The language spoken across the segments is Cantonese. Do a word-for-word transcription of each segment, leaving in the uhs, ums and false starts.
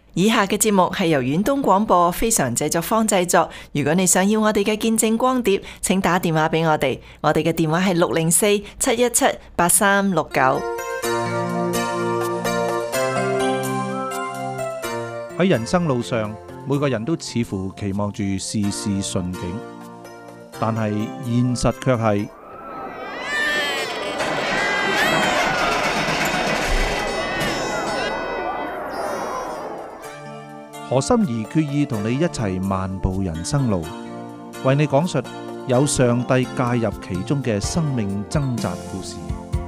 以下嘅節目係由遠東廣播非常製作坊製作。如果你想要我哋嘅見證光碟，請打電話俾我哋，我哋嘅電話係六零四七一七八三六九。 喺人生路上，每個人都似乎期望住事事順境，但係現實卻係何心怡決意同你一齊漫步人生路，為你講述有上帝介入其中嘅生命掙扎故事。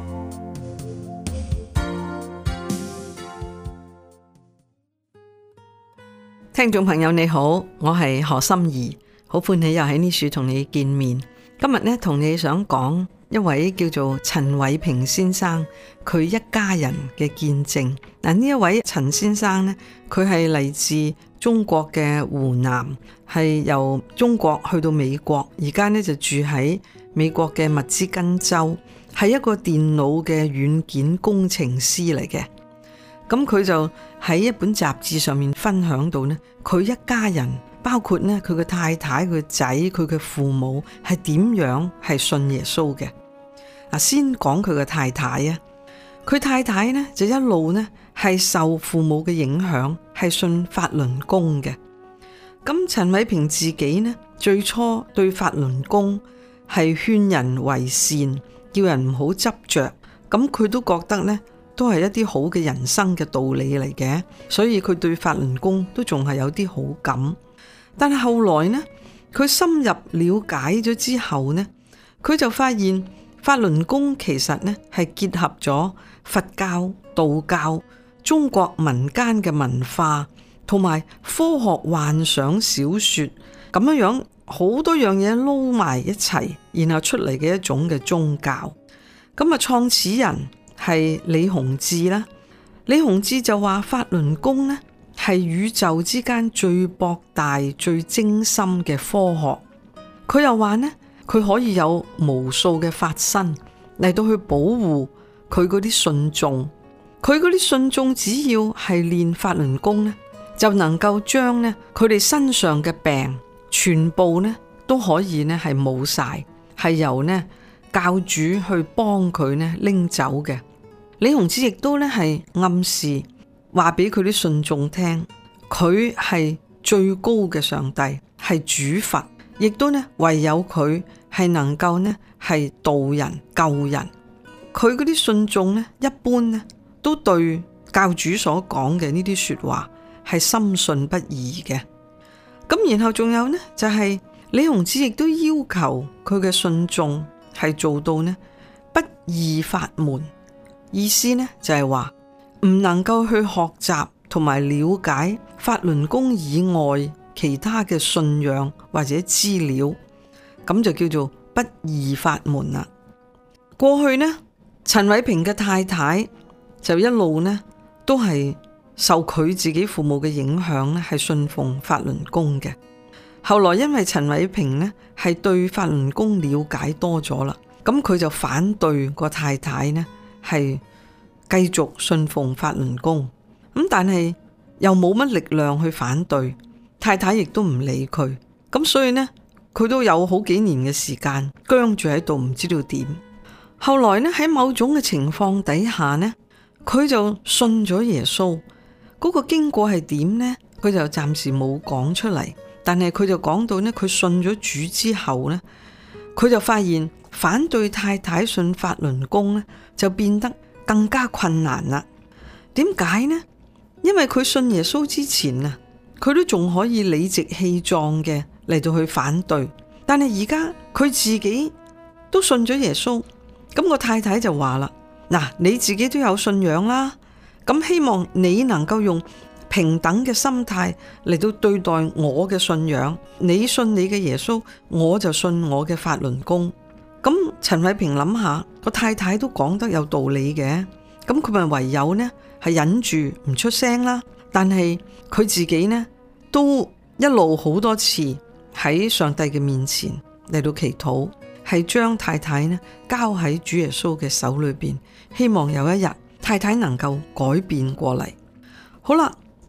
聽眾朋友你好，我係何心怡，好歡喜又喺呢處同你見面。今日呢，同你想講一位叫做陳偉平先生佢一家人嘅見證。嗱，呢一位陳先生呢，佢係嚟自中國嘅湖南，係由中國去到美國，而家呢就住喺美國嘅密茲根州，係一個電腦嘅軟件工程師嚟嘅。咁佢就喺一本雜誌上面分享到呢，佢一家人包括呢佢嘅太太、佢嘅仔、佢嘅父母係點樣係信耶穌嘅。嗱，先講佢嘅太太啊，佢太太呢就一路呢係受父母嘅影響，係信法輪功嘅。咁陳偉平自己呢，最初對法輪功係勸人為善，叫人唔好執着，咁佢都覺得呢都係一啲好嘅人生嘅道理嚟嘅，所以佢對法輪功都仲係有啲好感。但係後來呢，佢深入了解咗之後呢，佢就發現法輪功其實呢係結合咗佛教、道教、中國民間嘅文化同埋科學幻想小說咁樣樣，好多樣嘢撈埋一齊，然後出嚟嘅一種嘅宗教。咁啊，創始人係李洪志啦。李洪志就話法輪功呢係宇宙之間最博大、最精深嘅科學。佢又話呢，佢可以有無數嘅法身嚟到去保護佢嗰啲信眾。佢嗰啲信眾只要係練法輪功呢，就能夠將呢佢哋身上嘅病全部呢都可以呢係冇晒，係由呢教主去幫佢呢拎走嘅。李洪志亦都呢係暗示話俾佢啲信眾聽，佢係最高嘅上帝，係主佛，亦都呢唯有佢係能夠呢係導人救人。佢嗰啲信眾呢，一般呢都對教主所講嘅呢啲說話係深信不疑嘅。咁然後仲有呢，就係李洪志亦都要求佢嘅信眾係做到呢不二法門。意思呢就係話唔能夠去學習同埋了解法輪功以外其他嘅信仰或者資料，咁就叫做不二法門啦。過去呢，陳偉平嘅太太就一路呢都係受佢自己父母嘅影響呢係信奉法輪功嘅。後來因為陳偉平呢係對法輪功了解多咗啦，咁佢就反對個太太呢係繼續信奉法輪功，咁但係又冇乜力量去反對，太太亦都唔理佢，咁所以呢佢都有好幾年嘅時間僵住喺度，唔知道點。後來呢喺某種嘅情況底下呢，佢就信咗耶穌。嗰個經過係點呢？佢就暫時冇講出嚟，但係佢就講到呢，佢信咗主之後呢，佢就發現反對太太信法輪功呢就變得更加困難啦。點解呢？因為佢信耶穌之前啊，佢都仲可以理直氣壯嘅嚟到去反對，但係而家佢自己都信咗耶穌，咁個太太就話啦：嗱，你自己都有信仰啦，咁希望你能夠用平等嘅心態嚟到對待我嘅信仰，你信你嘅耶穌，我就信我嘅法輪功。咁陳偉平諗下，個太太都講得有道理嘅，咁佢咪唯有呢係忍住唔出聲啦。但係佢自己呢都一路好多次喺上帝嘅面前嚟到祈禱，係將太太呢交喺主耶穌嘅手裏邊，希望有一日太太能夠改變過嚟。好啦，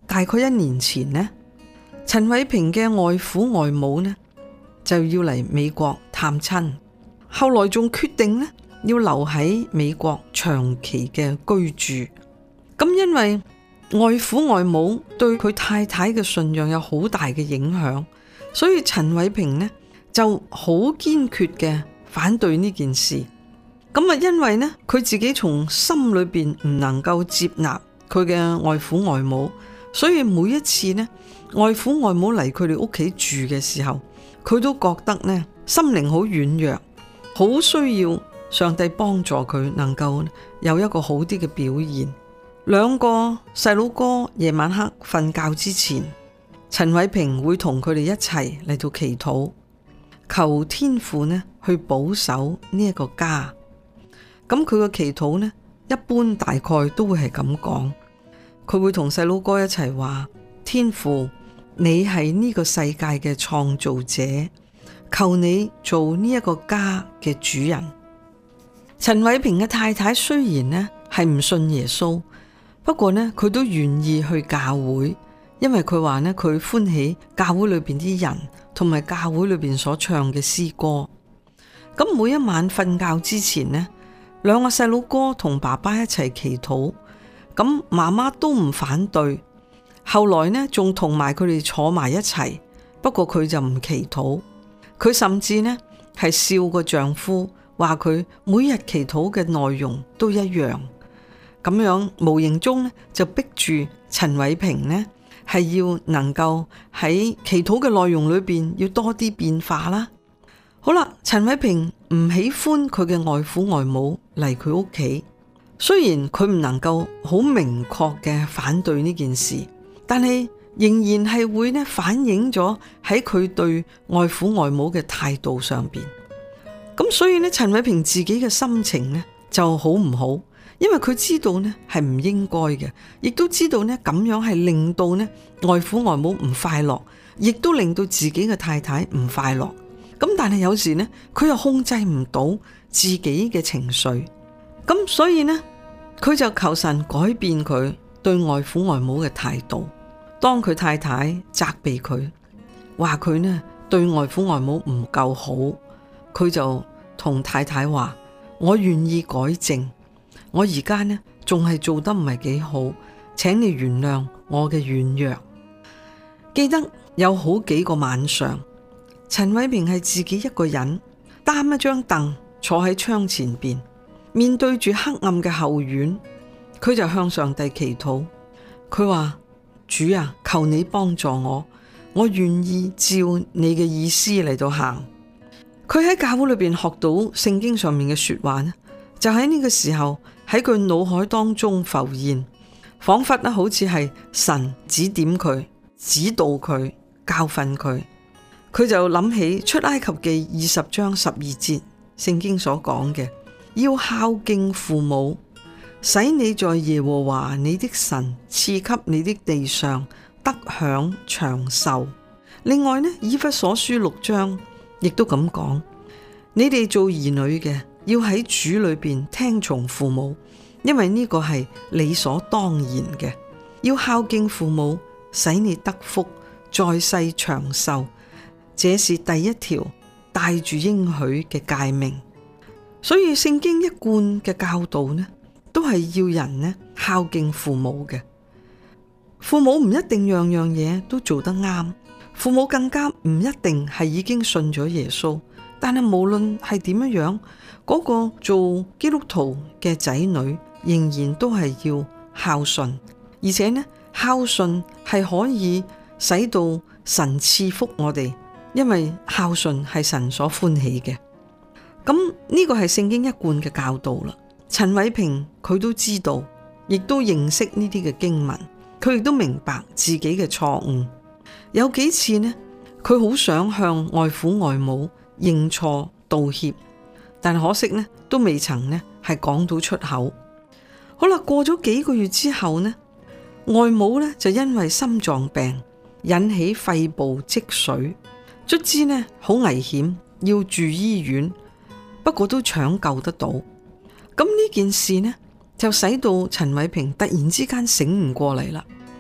大概一年前呢，陳偉平嘅外父外母呢就要嚟美國探親，後來仲決定呢要留喺美國長期嘅居住。咁因為外父外母對佢太太嘅信仰有好大嘅影響，所以陳偉平呢就好堅決嘅反對呢件事。咁啊，因為呢佢自己從心裏邊唔能夠接納佢嘅外父外母，所以每一次呢外父外母嚟佢哋屋企住嘅時候，佢都覺得呢心靈好軟弱，好需要上帝幫助佢能夠有一個好啲嘅表現。兩個細佬哥夜晚黑瞓覺之前，陳偉平會同佢哋一齊嚟到祈禱，求天父呢去保守呢一個家。咁佢個祈禱呢，一般大概都會係咁講，佢會同細佬哥一齊話：天父，你係呢個世界嘅創造者，求你做呢一個家嘅主人。陳偉平嘅太太雖然呢係唔信耶穌，不過呢佢都願意去教會，因為佢話呢佢歡喜教會裏邊啲人同埋教會裏邊所唱嘅詩歌。咁每一晚瞓覺之前呢，兩個細佬哥同爸爸一齊祈禱，咁媽媽都唔反對。後來呢仲同埋佢哋坐埋一齊，不過佢就唔祈禱。佢甚至呢係笑個丈夫，話佢每日祈禱嘅內容都一樣，咁樣無形中呢就逼住陳偉平呢係要能夠喺祈禱嘅內容裏邊要多啲變化啦。好啦，陳偉平唔喜歡佢嘅外父外母嚟佢屋企，雖然佢唔能夠好明確嘅反對呢件事，但係仍然係會呢反映咗喺佢對外父外母嘅態度上邊。咁所以呢，陳偉平自己嘅心情呢就好唔好，因為佢知道呢係唔應該嘅，亦都知道呢咁樣係令到呢外父外母唔快樂，亦都令到自己嘅太太唔快樂。咁但係有時呢，佢又控制唔到自己嘅情緒，咁所以呢，佢就求神改變佢對外父外母嘅態度。當佢太太責備佢，話佢呢對外父外母唔夠好，佢就同太太話：我願意改正，我而家呢仲係做得唔係幾好，請你原諒我嘅軟弱。記得有好幾個晚上，陳偉平係自己一個人擔一張凳坐喺窗前邊，面對住黑暗嘅後院，佢就向上帝祈禱。佢話：主啊，求你幫助我，我願意照你嘅意思嚟到行。佢喺教會裏邊學到聖經上面嘅說話呢，就喺呢個時候喺佢腦海當中浮現，仿佛咧好似係神指點佢、指導佢、教訓佢。佢就諗起出埃及記二十章十二節聖經所講嘅，要孝敬父母，使你在耶和華你的神賜給你的地上得享長壽。另外呢，以弗所書六章亦都咁講，你哋做兒女嘅要喺主裏邊聽從父母，因為呢個係理所當然嘅。要孝敬父母，使你得福，在世長壽。這是第一條帶住應許嘅誡命。所以聖經一貫嘅教導呢，都係要人呢孝敬父母嘅。父母唔一定樣樣嘢都做得啱，父母更加唔一定係已經信咗耶穌。但係無論係點樣樣，嗰個做基督徒嘅仔女仍然都係要孝順，而且呢孝順係可以使到神賜福我哋。因為孝順係神所歡喜嘅，咁呢個係聖經一貫嘅教導啦。陳偉平佢都知道，亦都認識呢啲嘅經文，佢亦都明白自己嘅錯誤。有幾次呢，佢好想向外父外母認錯道歉，但可惜呢都未曾呢係講到出口。好啦，過咗幾個月之後呢，外母呢就因為心臟病引起肺部積水。卒之呢好危險，要住醫院，不過都搶救得到。咁呢件事呢就使到陳偉平突然之間醒唔過嚟啦。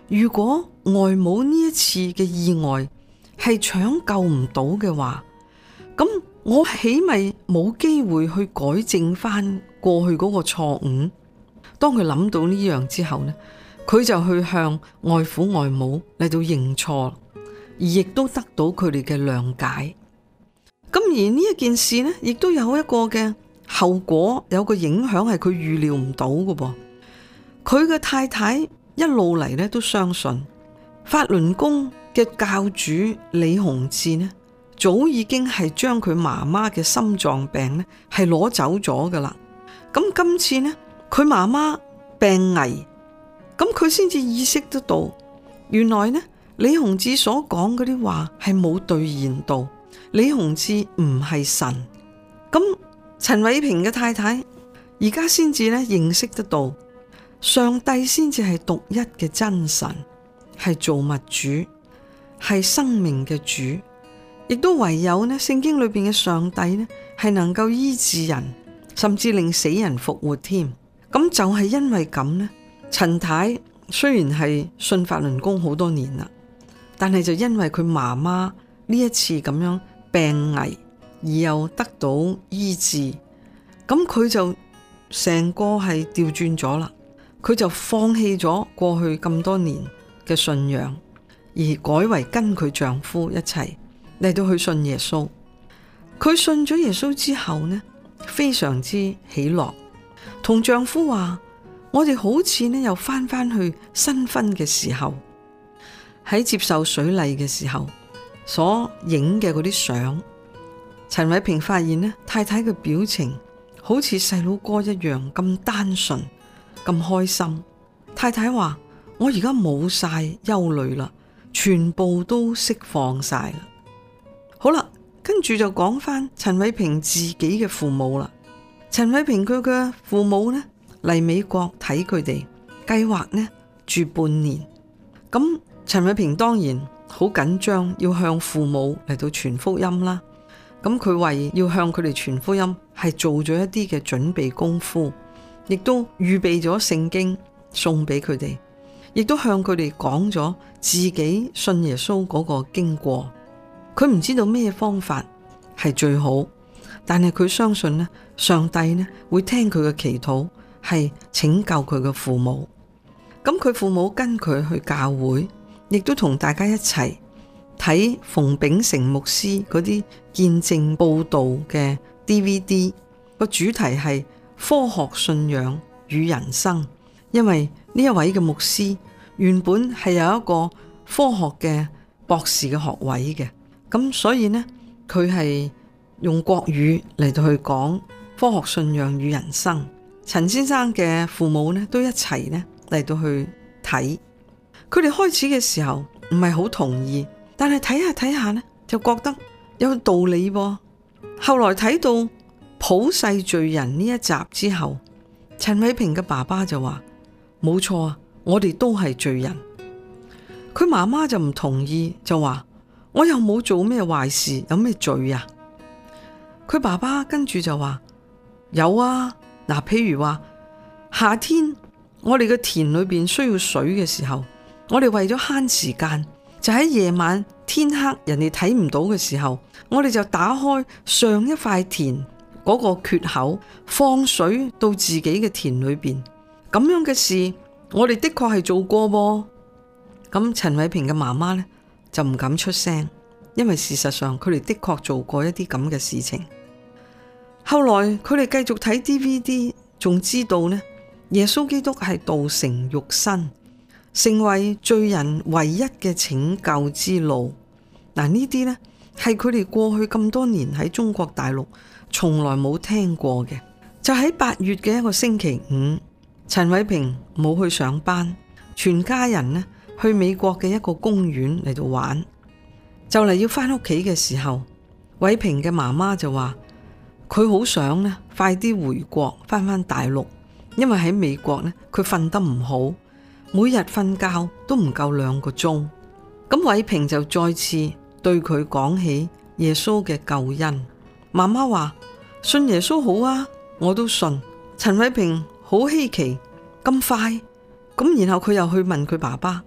如果外母呢一次嘅意外係搶救唔到嘅話，咁我豈咪冇機會去改正翻過去嗰個錯誤？當佢諗到呢樣之後呢，佢就去向外父外母嚟到認錯，而亦都得到佢哋嘅諒解。咁而呢一件事呢，亦都有一個嘅後果，有個影響係佢預料唔到嘅噃。佢嘅太太一路嚟呢都相信法輪功嘅教主李洪志呢，早已經係將佢媽媽嘅心臟病呢係攞走咗噶啦。咁今次呢，佢媽媽病危，咁佢先至意識得到，原來呢李洪志所講嗰啲話係冇兌現到。李洪志唔係神。咁陳偉平嘅太太而家先至呢認識得到，上帝先至係獨一嘅真神，係造物主，係生命嘅主，亦都唯有呢聖經裏邊嘅上帝呢係能夠醫治人，甚至令死人復活添。咁就係因為咁呢，陳太雖然係信法輪功好多年啦，但係就因為佢媽媽呢一次咁樣病危而又得到醫治，咁佢就成個係調轉咗啦。佢就放棄咗過去咁多年嘅信仰，而改為跟佢丈夫一齊嚟到去信耶穌。佢信咗耶穌之後呢，非常之喜樂，同丈夫話：我哋好似呢又翻翻去新婚嘅時候，喺接受水禮嘅時候所影嘅嗰啲相。陳偉平發現呢，太太嘅表情好似細佬哥一樣咁單純，咁開心。太太話：我而家冇晒憂慮啦，全部都釋放晒啦。好啦，跟住就講翻陳偉平自己嘅父母啦。陳偉平佢嘅父母呢嚟美國睇佢哋，計劃呢住半年。咁陳偉平當然好緊張，要向父母嚟到傳福音啦。咁佢為要向佢哋傳福音，係做咗一啲嘅準備功夫，亦都預備咗聖經送俾佢哋，亦都向佢哋講咗自己信耶穌嗰個經過。佢唔知道咩方法係最好，但係佢相信呢，上帝呢會聽佢嘅祈禱，係拯救佢嘅父母。咁佢父母跟佢去教會，亦都同大家一齊睇馮秉成牧師嗰啲見證報道嘅 D V D， 個主題係科學信仰與人生。因為呢一位嘅牧師原本係有一個科學嘅博士嘅學位嘅，咁所以呢，佢係用國語嚟到去講科學信仰與人生。陳先生嘅父母呢都一齊呢嚟到去睇，佢哋開始嘅時候唔係好同意，但係睇下睇下呢就覺得有道理噃。後來睇到普世罪人呢一集之後，陳偉平嘅爸爸就話：冇錯啊，我哋都係罪人。佢媽媽就唔同意，就話：我又冇做咩壞事，有咩罪啊？佢爸爸跟住就話：有啊，嗱，譬如話夏天我哋嘅田裏邊需要水嘅時候，我哋為咗慳時間，就喺夜晚天黑人哋睇唔到嘅時候，我哋就打開上一塊田嗰個缺口，放水到自己嘅田裏邊。咁樣嘅事我哋的確係做過噃。咁陳偉平嘅媽媽呢就唔敢出聲，因為事實上佢哋的確做過一啲咁嘅事情。後來佢哋繼續睇 D V D， 仲知道呢，耶穌基督係道成肉身，成為罪人唯一嘅拯救之路。嗱，呢啲呢係佢哋過去咁多年喺中國大陸從來冇聽過嘅。就喺八月嘅一個星期五，陳偉平冇去上班，全家人呢去美國嘅一個公園嚟到玩。就嚟要翻屋企嘅時候，偉平嘅媽媽就話佢好想呢快啲回國翻翻大陸，因為喺美國呢佢瞓得唔好，每日瞓覺都唔夠兩個鐘。咁偉平就再次對佢講起耶穌嘅救恩。媽媽話：信耶穌好啊，我都信。陳偉平好稀奇，咁快。咁然後佢又去問佢爸爸，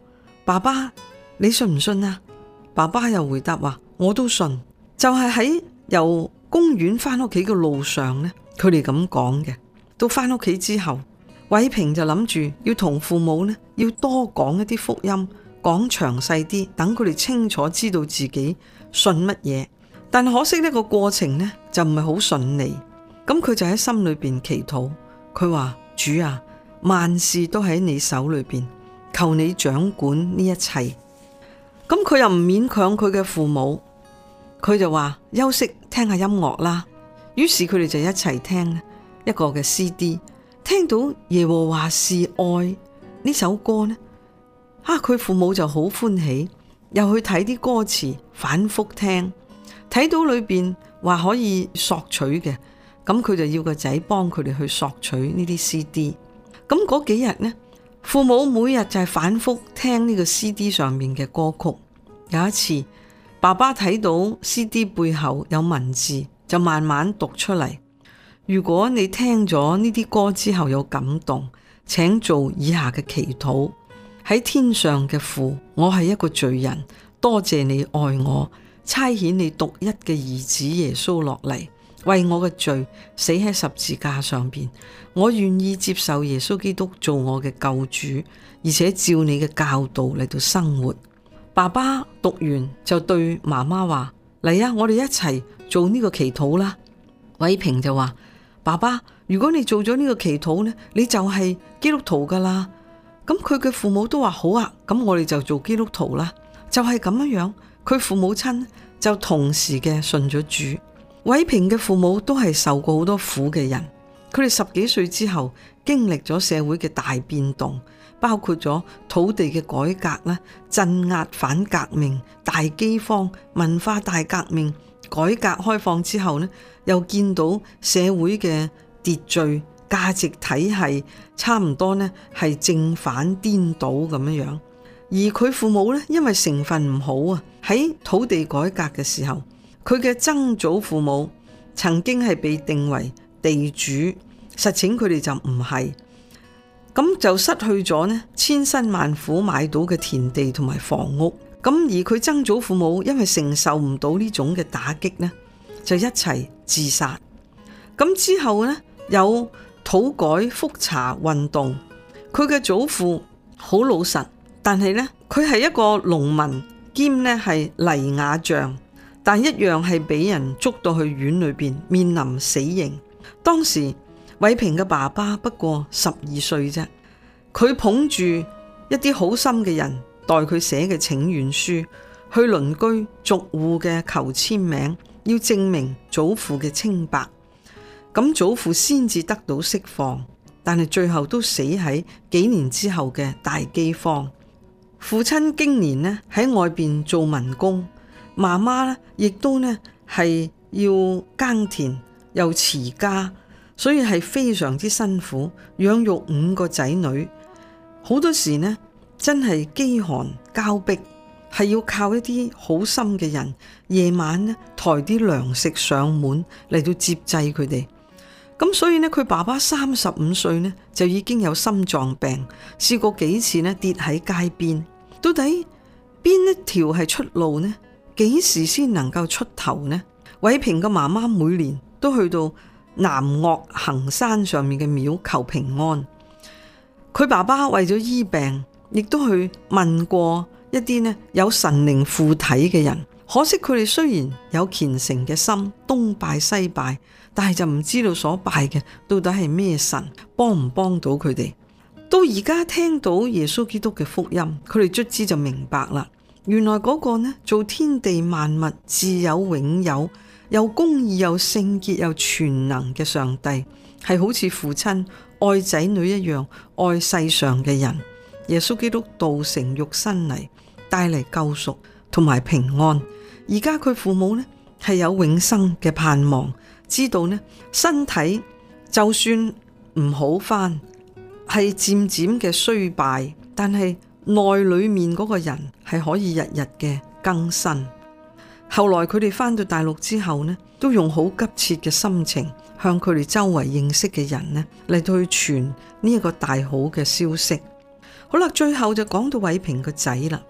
爸爸，你信唔信啊？爸爸又回答話，我都信。就係喺由公園翻屋企嘅路上呢，佢哋咁講嘅。到翻屋企之後，偉平就諗住要同父母呢，要多講一啲福音，講詳細啲，等佢哋清楚知道自己信乜嘢。但可惜呢個過程呢，就唔係好順利。咁佢就喺心裏邊祈禱，佢話，主啊，萬事都喺你手裏邊，求你掌管呢一切。咁佢又唔勉強佢嘅父母，佢就話休息聽下音樂啦。於是佢哋就一齊聽一個嘅 C D， 聽到耶和華是愛呢首歌呢，啊佢父母就好歡喜，又去睇啲歌詞，反覆聽，睇到裏邊話可以索取嘅，咁佢就要個仔幫佢哋去索取呢啲 C D。咁嗰幾日呢，父母每日就係反覆聽呢個 C D 上面嘅歌曲。有一次，爸爸睇到 C D 背後有文字，就慢慢讀出嚟。如果你聽咗呢啲歌之後有感動，請做以下嘅祈禱：喺天上嘅父，我係一個罪人，多謝你愛我，差遣你獨一嘅兒子耶穌落嚟，為我嘅罪死喺十字架上邊。我願意接受耶穌基督做我嘅救主，而且照你嘅教導嚟到生活。爸爸讀完就對媽媽話：嚟啊，我哋一齊做呢個祈禱啦。偉平就話：爸爸，如果你做咗呢個祈禱呢，你就係基督徒噶啦。咁佢嘅父母都話好啊，咁我哋就做基督徒啦。就係咁樣樣，佢父母親就同時嘅信咗主。偉平嘅父母都係受過好多苦嘅人，佢哋十幾歲之後經歷咗社會嘅大變動，包括咗土地嘅改革啦、鎮壓反革命、大饑荒、文化大革命、改革開放之後呢，又見到社會嘅秩序、價值體系差唔多呢係正反顛倒咁樣樣。而佢父母呢，因為成分唔好啊，喺土地改革嘅時候，佢嘅曾祖父母曾經係被定為地主，實情佢哋就唔係。咁就失去咗呢千辛萬苦買到嘅田地同埋房屋。咁而佢曾祖父母因為承受唔到呢種嘅打擊呢，就一齊自殺。咁之後呢，有土改復查運動，佢嘅祖父好老實，但係呢，佢係一個農民兼呢係泥瓦匠，但一樣係俾人捉到去院裏邊面臨死刑。當時偉平嘅爸爸不過十二歲啫，佢捧住一啲好心嘅人代佢寫嘅請願書，去鄰居逐戶嘅求簽名，要證明祖父嘅清白，咁祖父先至得到釋放。但係最後都死喺幾年之後嘅大饑荒。父親經年呢喺外邊做民工，媽媽呢亦都呢係要耕田又持家，所以係非常之辛苦，養育五個仔女。好多時呢真係飢寒交迫，係要靠一啲好心嘅人夜晚呢抬啲糧食上門嚟到接濟佢哋。咁所以呢，佢爸爸三十五歲呢就已經有心臟病，試過幾次呢跌喺街邊。到底邊一條係出路呢？幾時先能夠出頭呢？偉平嘅媽媽每年都去到南岳衡山上面嘅廟求平安。佢爸爸為咗醫病，亦都去問過一啲呢有神靈附體嘅人。可惜佢哋雖然有虔誠嘅心，東拜西拜，但係就唔知道所拜嘅到底係咩神，幫唔幫到佢哋。到而家聽到耶穌基督嘅福音，佢哋卒之就明白啦。原來嗰個呢做天地萬物自有永有，又公義又聖潔又全能嘅上帝，係好似父親愛仔女一樣愛世上嘅人。耶穌基督道成肉身嚟，帶嚟救贖同埋平安。而家佢父母呢係有永生嘅盼望，知道呢身體就算唔好返，係漸漸嘅衰敗，但係內裏面嗰個人係可以日日嘅更新。後來佢哋返到大陸之後呢，都用好急切嘅心情向佢哋周圍認識嘅人呢嚟到去傳呢一個大好嘅消息。好啦，最後就講到偉平個仔啦。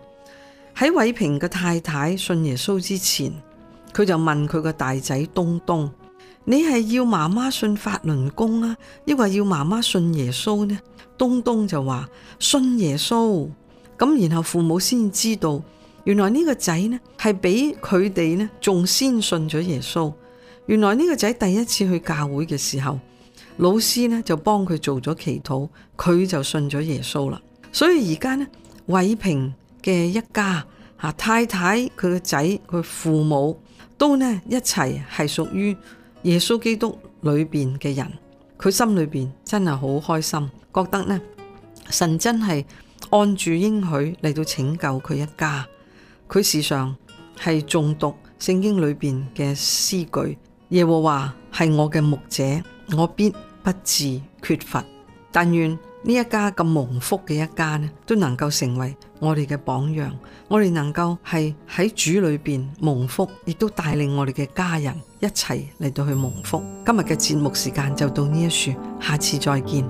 喺偉平嘅太太信耶穌之前，佢就問佢個大仔東東：你係要媽媽信法輪功啊，抑或要媽媽信耶穌呢？東東就話信耶穌。咁然後父母先知道，原來呢個仔呢係比佢哋呢仲先信咗耶穌。原來呢個仔第一次去教會嘅時候，老師呢就幫佢做咗祈禱，佢就信咗耶穌啦。所以而家呢，偉平嘅一家吓，太太佢個仔佢父母都呢一齊係屬於耶穌基督裏邊嘅人，佢心裏邊真係好開心，覺得呢神真係按住應許嚟到拯救佢一家。佢時常係誦讀聖經裏邊嘅詩句：耶和華係我嘅牧者，我必不致缺乏。但願呢一家咁蒙福嘅一家呢，都能夠成為我哋嘅榜樣。我哋能夠係喺主裏邊蒙福，亦都帶領我哋嘅家人一齊嚟到去蒙福。今日嘅節目時間就到呢一處，下次再見。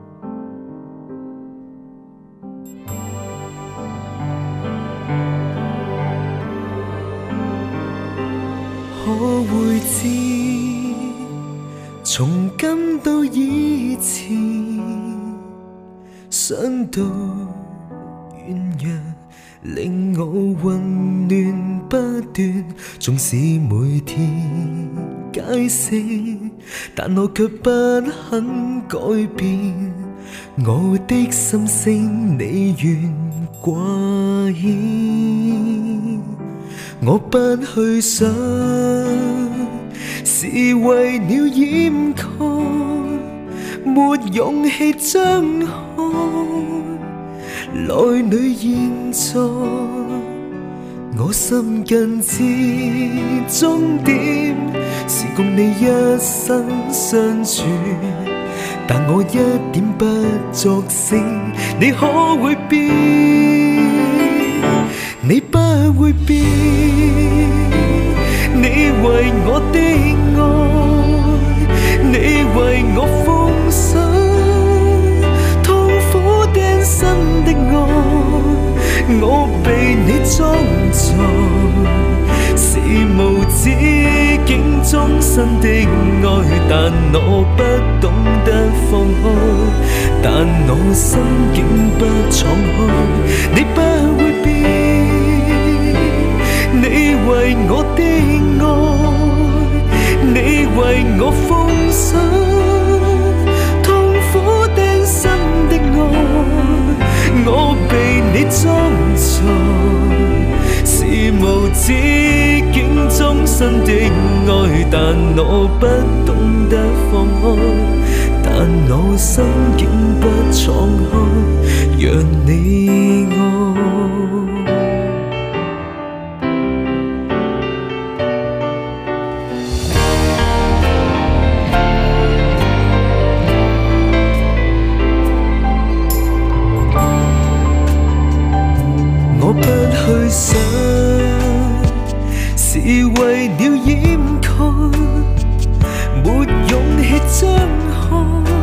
可會知，從今到以前，想到軟弱，令我混亂不斷，縱使每天解釋，但我卻不肯改變，我的心聲你願掛牽。我不去想，是為了掩蓋，沒勇氣張開，內裏現在，我心近至終點，是共你一生相處，但我一點不作聲，你可會變？你不會變，你為我的愛，你為我奉上痛苦釘身的愛，我被你裝載，是無止境終身的愛，但我不懂得放開，但我心境不敞開，你不會變。你為我的愛，你為我奉上痛苦釘身的愛，我被你裝載，是無止境終身的愛，但我不懂得放開，但我心境不敞開，讓你愛。我不去想，是為了掩蓋，沒勇氣張開，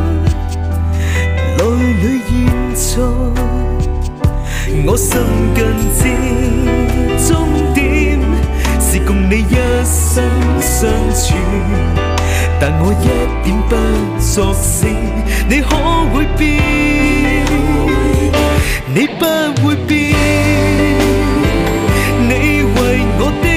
內裏現在，我心近至終點，是共你一生相處，但我一點不作聲，你可會變？你不會變。你為我的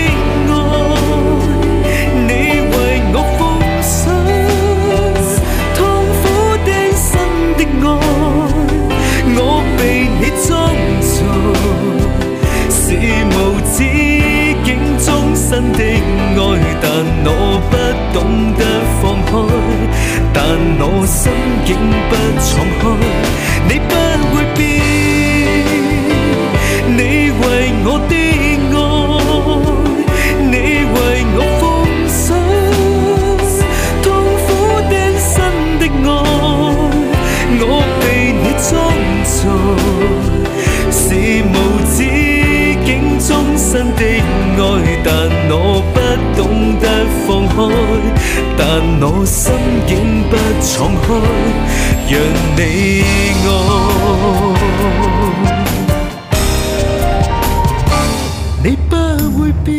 愛，你為我奉上痛苦釘身的愛，我被你裝載，是無止境終身的愛，但我不懂得放開，但我心境不敞開，你不會變。你為我的是無止境終身的愛，但我不懂得放開，但我心境不敞開，讓你愛。 你不會變，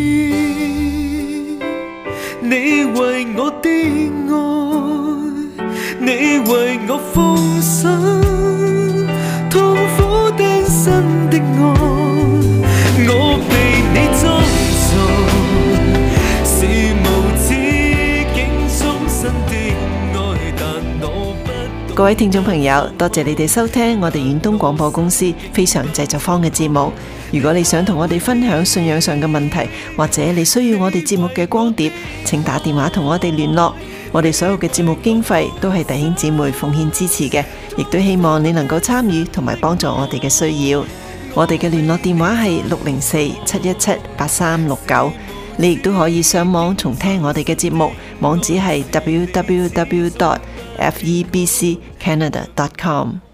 你為我的愛，你為我付出痛苦釘身的愛，我被你裝載，是無止境終身的愛，但我不。 各位聽眾朋友，多謝你哋收聽我哋遠東廣播公司非常製作坊嘅節目。如果你想同我哋分享信仰上嘅問題，或者你需要我哋節目嘅光碟，請打電話同我哋聯絡。我哋所有嘅節目經費都係弟兄姊妹奉獻支持嘅，亦都希望你能夠參與同埋幫助我哋嘅需要。我哋嘅聯絡電話係六零四七一七八三六九，你亦都可以上網重聽我哋嘅節目，網址係 w w w dot f e b c canada dot com。